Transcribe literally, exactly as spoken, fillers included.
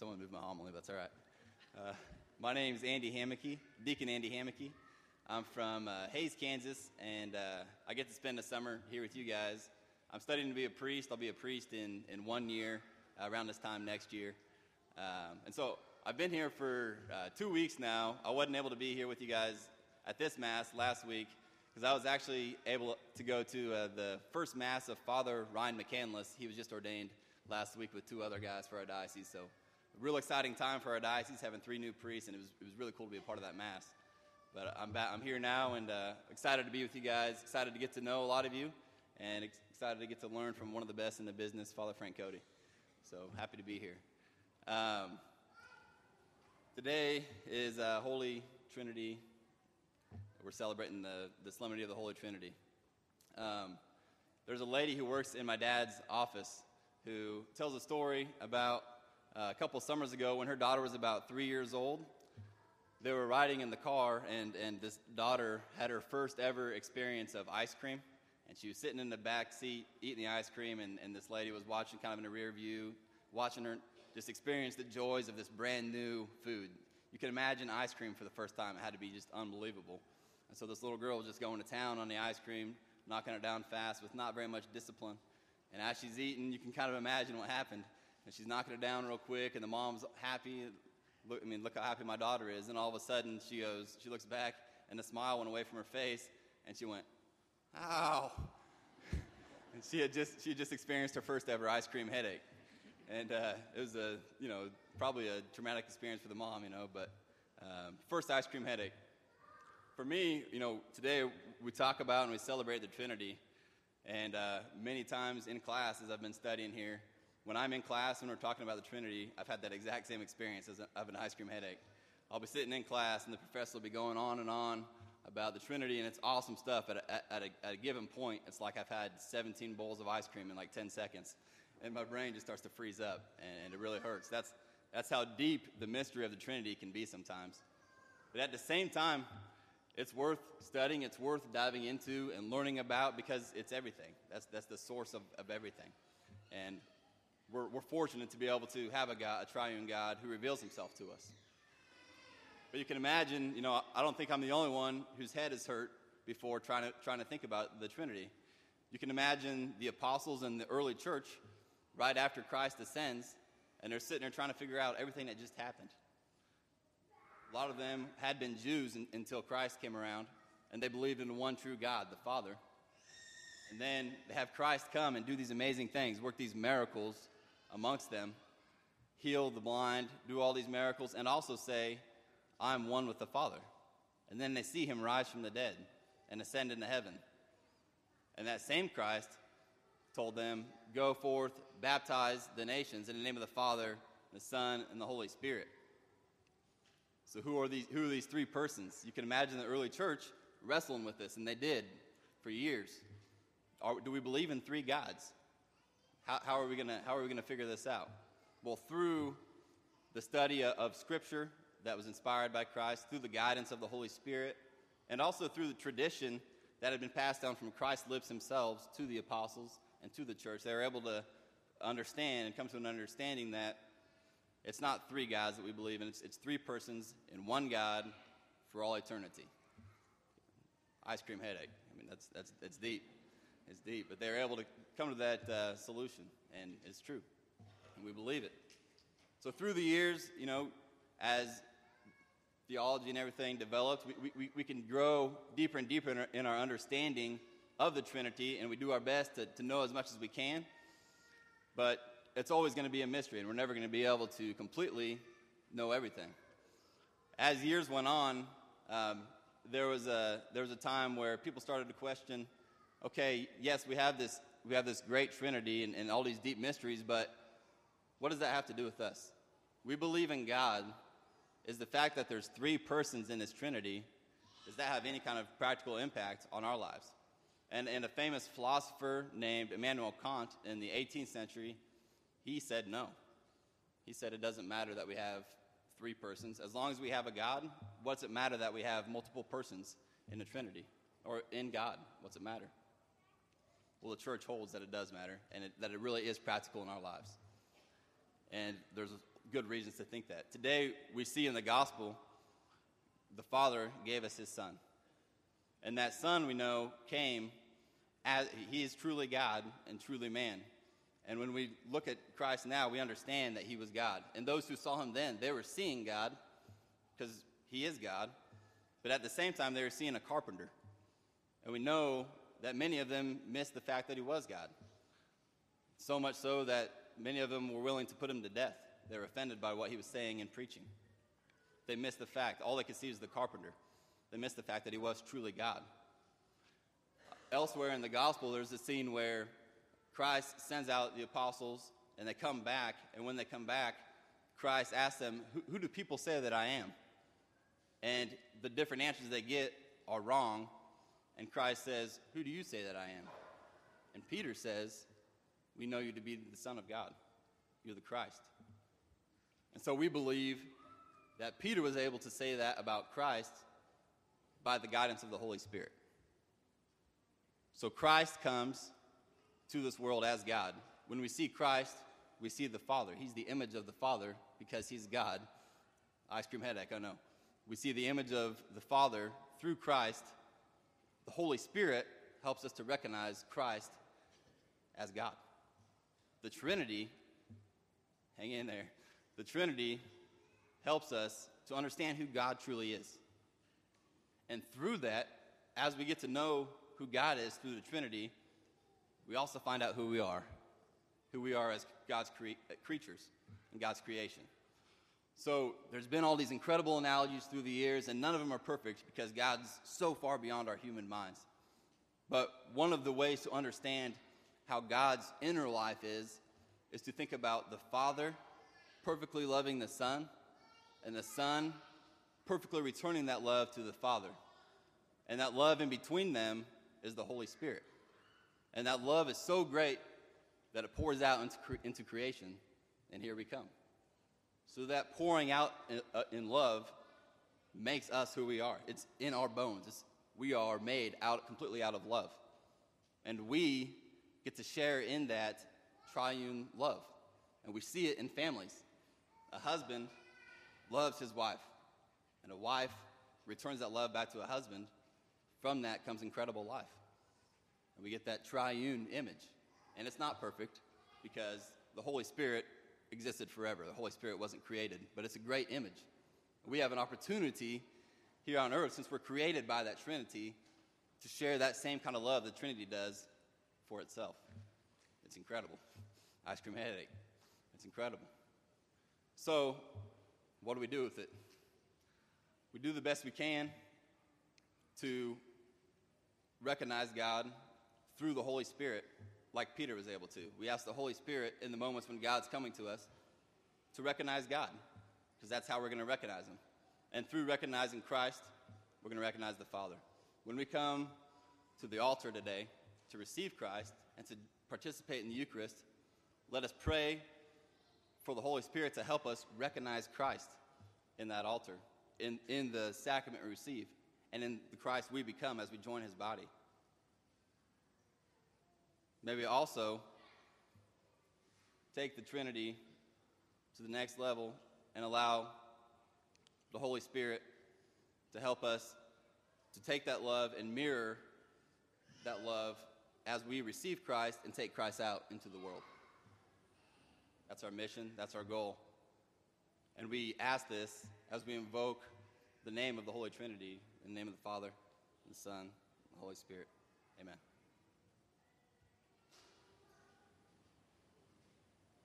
someone moved my homily, but that's all right. Uh, my name is Andy Hammocky, Deacon Andy Hammocky. I'm from uh, Hays, Kansas, and uh, I get to spend the summer here with you guys. I'm studying to be a priest. I'll be a priest in, in one year, uh, around this time next year. Um, and so I've been here for uh, two weeks now. I wasn't able to be here with you guys at this Mass last week because I was actually able to go to uh, the first Mass of Father Ryan McCandless. He was just ordained last week with two other guys for our diocese. So a real exciting time for our diocese, having three new priests, and it was it was really cool to be a part of that Mass. But I'm back, I'm here now and uh, excited to be with you guys, excited to get to know a lot of you, and ex- excited to get to learn from one of the best in the business, Father Frank Cody. So happy to be here. Um, today is uh, Holy Trinity. We're celebrating the, the Solemnity of the Holy Trinity. Um, there's a lady who works in my dad's office who tells a story about uh, a couple summers ago when her daughter was about three years old. They were riding in the car, and, and this daughter had her first ever experience of ice cream. And she was sitting in the back seat eating the ice cream, and, and this lady was watching kind of in the rear view, watching her just experience the joys of this brand new food. You can imagine ice cream for the first time. It had to be just unbelievable. And so this little girl was just going to town on the ice cream, knocking it down fast with not very much discipline. And as she's eating, you can kind of imagine what happened. And she's knocking it down real quick, and the mom's happy. Look, I mean, look how happy my daughter is. And all of a sudden, she goes, she looks back, and the smile went away from her face, and she went, "Ow!" And she had just she had just experienced her first ever ice cream headache, and uh, it was a you know probably a traumatic experience for the mom, you know. But um, first ice cream headache. For me, you know, today we talk about and we celebrate the Trinity, and uh, many times in class as I've been studying here. When I'm in class and we're talking about the Trinity, I've had that exact same experience as a, of an ice cream headache. I'll be sitting in class, and the professor will be going on and on about the Trinity, and it's awesome stuff. At a, at a, at a given point, it's like I've had seventeen bowls of ice cream in like ten seconds, and my brain just starts to freeze up, and, and it really hurts. That's, that's how deep the mystery of the Trinity can be sometimes. But at the same time, it's worth studying, it's worth diving into and learning about because it's everything. That's, that's the source of, of everything. And We're, we're fortunate to be able to have a God, a triune God, who reveals himself to us. But you can imagine, you know, I don't think I'm the only one whose head is hurt before trying to trying to think about the Trinity. You can imagine the apostles in the early church, right after Christ ascends, and they're sitting there trying to figure out everything that just happened. A lot of them had been Jews in, until Christ came around, and they believed in the one true God, the Father. And then they have Christ come and do these amazing things, work these miracles amongst them, heal the blind, do all these miracles, and also say, "I'm one with the Father." And then they see him rise from the dead and ascend into heaven. And that same Christ told them, "Go forth, baptize the nations in the name of the Father, the Son, and the Holy Spirit." So who are these, who are these three persons? You can imagine the early church wrestling with this, and they did for years. Are, do we believe in three gods? How, how are we gonna how are we gonna figure this out? Well, through the study of Scripture that was inspired by Christ, through the guidance of the Holy Spirit, and also through the tradition that had been passed down from Christ's lips himself to the apostles and to the church, they were able to understand and come to an understanding that it's not three gods that we believe in; it's, it's three persons in one God for all eternity. Ice cream headache. I mean, that's that's that's deep. It's deep, but they're able to come to that uh, solution, and it's true, and we believe it. So through the years, you know, as theology and everything develops, we, we, we can grow deeper and deeper in our, in our understanding of the Trinity, and we do our best to, to know as much as we can, but it's always going to be a mystery, and we're never going to be able to completely know everything. As years went on, um, there was a there was a time where people started to question, okay, yes, we have this we have this great Trinity and, and all these deep mysteries, but what does that have to do with us? We believe in God. Is the fact that there's three persons in this Trinity, does that have any kind of practical impact on our lives? And, and a famous philosopher named Immanuel Kant in the eighteenth century, he said no. He said it doesn't matter that we have three persons. As long as we have a God, what's it matter that we have multiple persons in the Trinity? Or in God, what's it matter? Well, the church holds that it does matter, and it, that it really is practical in our lives. And there's good reasons to think that. Today, we see in the gospel, the Father gave us his Son. And that Son, we know, came as he is truly God and truly man. And when we look at Christ now, we understand that he was God. And those who saw him then, they were seeing God because he is God. But at the same time, they were seeing a carpenter. And we know that many of them missed the fact that he was God. So much so that many of them were willing to put him to death. They were offended by what he was saying and preaching. They missed the fact. All they could see was the carpenter. They missed the fact that he was truly God. Elsewhere in the gospel, there's a scene where Christ sends out the apostles, and they come back. And when they come back, Christ asks them, who, who do people say that I am? And the different answers they get are wrong. And Christ says, who do you say that I am? And Peter says, we know you to be the Son of God. You're the Christ. And so we believe that Peter was able to say that about Christ by the guidance of the Holy Spirit. So Christ comes to this world as God. When we see Christ, we see the Father. He's the image of the Father because he's God. Ice cream headache, I know. We see the image of the Father through Christ. The Holy Spirit helps us to recognize Christ as God. The Trinity, hang in there, the Trinity helps us to understand who God truly is. And through that, as we get to know who God is through the Trinity, we also find out who we are, who we are as God's cre- creatures and God's creation. So there's been all these incredible analogies through the years, and none of them are perfect because God's so far beyond our human minds. But one of the ways to understand how God's inner life is, is to think about the Father perfectly loving the Son, and the Son perfectly returning that love to the Father. And that love in between them is the Holy Spirit. And that love is so great that it pours out into, cre- into creation, and here we come. So that pouring out in, uh, in love makes us who we are. It's in our bones. It's, we are made out completely out of love. And we get to share in that triune love. And we see it in families. A husband loves his wife, and a wife returns that love back to a husband. From that comes incredible life. And we get that triune image. And it's not perfect because the Holy Spirit existed forever. The Holy Spirit wasn't created, but it's a great image. We have an opportunity here on earth, since we're created by that Trinity, to share that same kind of love the Trinity does for itself. It's incredible. Ice cream headache. It's incredible. So, what do we do with it? We do the best we can to recognize God through the Holy Spirit, like Peter was able to. We ask the Holy Spirit in the moments when God's coming to us to recognize God, because that's how we're going to recognize him. And through recognizing Christ, we're going to recognize the Father. When we come to the altar today to receive Christ and to participate in the Eucharist, let us pray for the Holy Spirit to help us recognize Christ in that altar, in, in the sacrament we receive, and in the Christ we become as we join his body. Maybe also take the Trinity to the next level and allow the Holy Spirit to help us to take that love and mirror that love as we receive Christ and take Christ out into the world. That's our mission. That's our goal. And we ask this as we invoke the name of the Holy Trinity, in the name of the Father, and the Son, and the Holy Spirit. Amen.